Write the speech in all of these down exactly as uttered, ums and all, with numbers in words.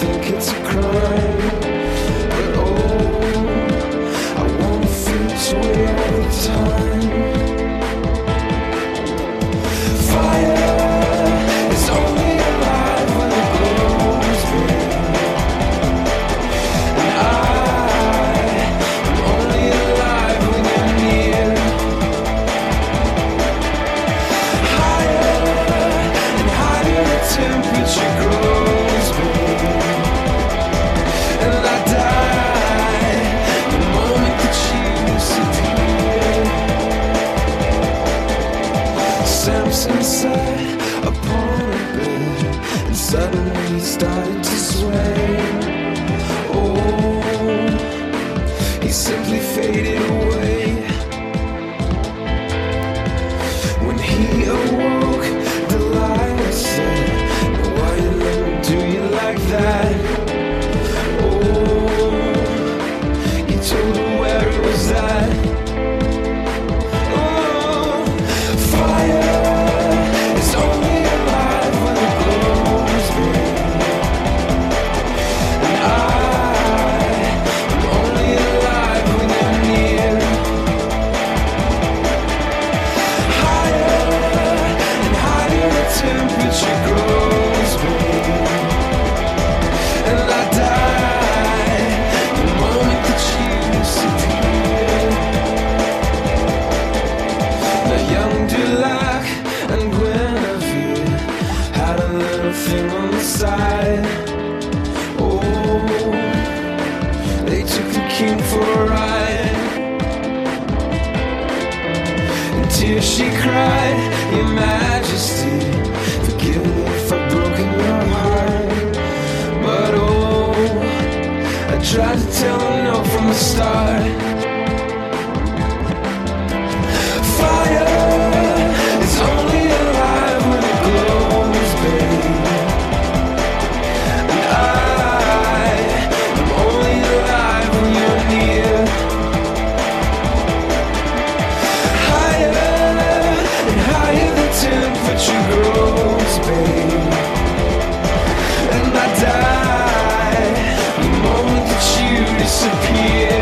think it's a crime, but oh, I wanna feel this way all the time. Fire is only alive when it glows red, and I am only alive when you're near. Higher and higher the temperature grows, baby, and I die the moment that you disappear. Samson sat upon a bed, and suddenly he started to sway. Oh, he simply faded away. When he awoke, Delilah said, "Now why you let me do you like that?" Oh, he told her where it was at. Oh, fire is only alive when it glows red, and I am only alive when you're near. Higher and higher the temperature grows, baby, and I die the moment that you disappear. Now young Dulac and Guinevere had a little thing on the side. Oh, they took the king for a ride. In tears she cried, "Your Majesty, forgive me if I've broken your heart." But oh, I tried to tell her no from the start. Fire is only alive when it glows, baby, and I am only alive when you're near. Higher and higher the temperature grows, baby, and I die the moment that you disappear.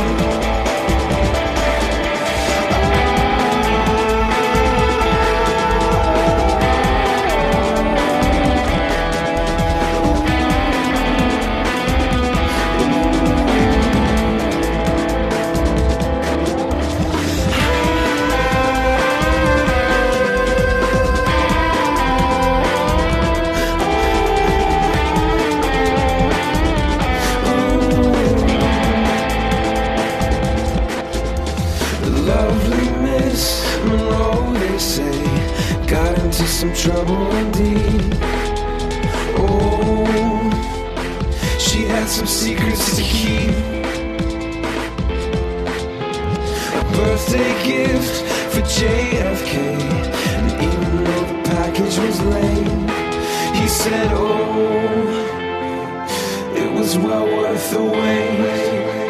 Lovely Miss Monroe, they say, got into some trouble indeed. Oh, she had some secrets to keep. A birthday gift for J F K, and even though the package was lame, he said, oh, it was well worth the wait.